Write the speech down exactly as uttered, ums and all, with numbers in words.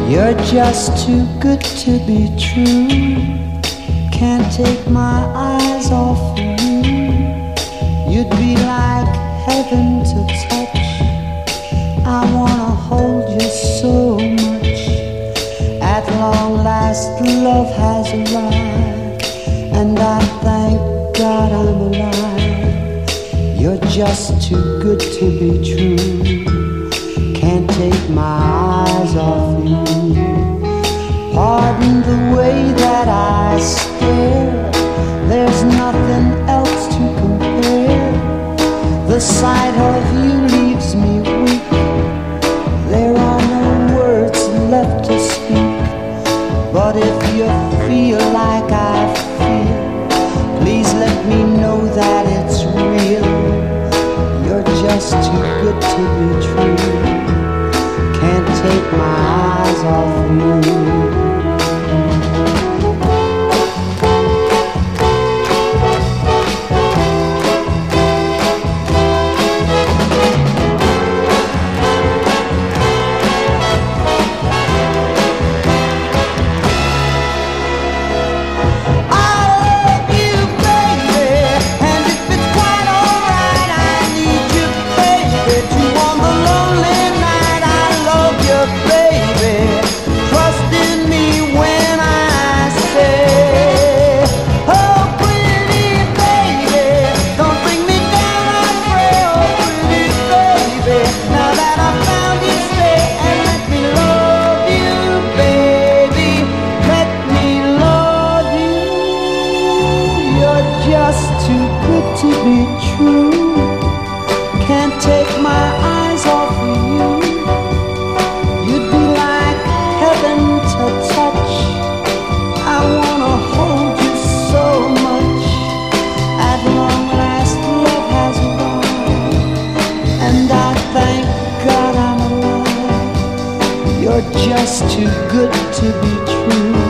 You're just too good to be true. Can't take my eyes off of you. You'd be like heaven to touch. I wanna hold you so much. At long last love has arrived, and I thank God I'm alive. You're just too good to be true. Can't take my eyes off you. Pardon the way that I stare. There's nothing else to compare. The sight of you leaves me weak. There are no words left to speak. But if you feel like I feel, please let me know that it's real. You're just too good to be true. Can't take my eyes off you. To be true, can't take my eyes off of you. You'd be like heaven to touch. I wanna hold you so much. At long last love has arrived, and I thank God I'm alive. You're just too good to be true.